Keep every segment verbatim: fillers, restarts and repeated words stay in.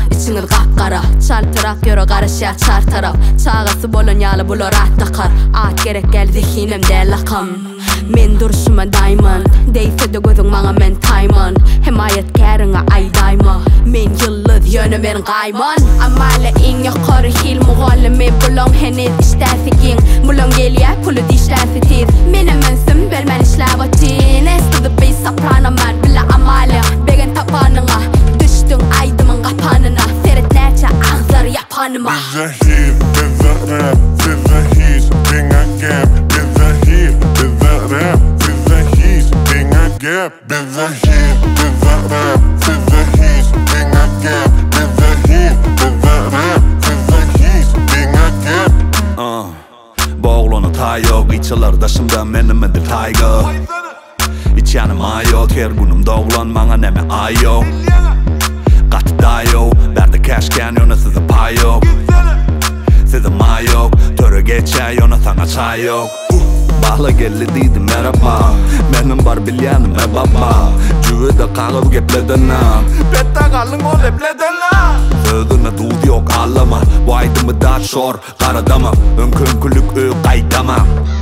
içiniz kapkara. Çalpırak yürü karışıya çar taraf. Çağası bolun yalı bulur attakar. At gerek gel zihinem del lakam. Men duruşuma diamond. Deyse de gözün bana men tayman. Himayet kerine ay dayma. Men yıldız yönü ben gayman. Amale in yukarı hil muğallimi bulun henüz iştesikin. Bulun geliye pulu dişlesi tiz. Menem mensüm belmen işlevatin. Estudu bir soprano man bile amale. Begin tapanına düştün aydımın kapanına. Seret nerçe ağzar yapanıma. Bize hit, bize rap, bize hit, dinga gap. Bize hit, bize rap, bize hit, dinga gap. Bize hit, bize rap, bize hit, dinga gap. Bize hit, bize rap, bize hit, dinga gap. Uh, Boğlunu tay yok, içilir daşımda menim edir tayga. İç yanım ay yok, her günüm doğulan bana neme ay yok. Katı da yok, berde keşken yöne size pay yok. Size may yok, törü geçe yöne sana çay yok. Bahla geldi deydi merhaba. Benim var bilyanım e baba. Cüvede kalıp gepledin ha. Bette kalın o lepledin ha. Sözüne dud yok ağlama. Bu aydımı da şor karadama. Önkünkülük ö kaydama.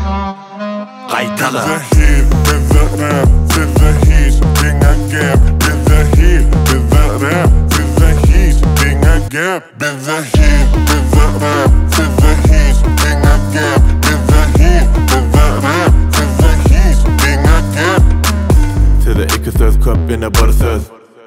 Kaytalı. Bize hit, bize rap, bize hit, dinga gap. Bize hit, bize rap, bize hit, dinga gap. Bize hit, bize rap, bize hit, dinga gap. Bize hit, bize rap, bize hit, dinga gap. Size iki söz köp yine bir söz.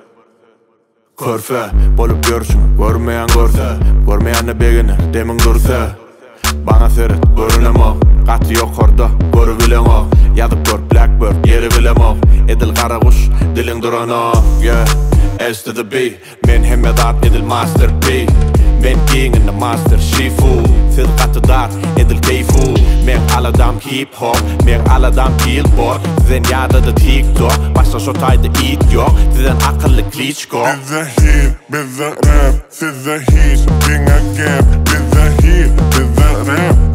Körfe, bolup görüşün, görmeyen görse. Görmeyen de beginir, demin dursa. Bana seret, görünem o. Katı yok orada, görü bilen o. Yazıp gör, blackbird, yeri bilen o. Edil kara kuş, dilin duran o. Yeah, S to the B. Men hemmedat, edil master B. Men king in the master, shifu. Siz katı dar, edil keyfu. Men aladam hip hop, men aladam billboard. Sizin yada da tiktok, başta şotayda it yok. Sizin akıllı klitschko. Bize hit, bize rap, size hit, dinga gap. Bize hit, bize rap,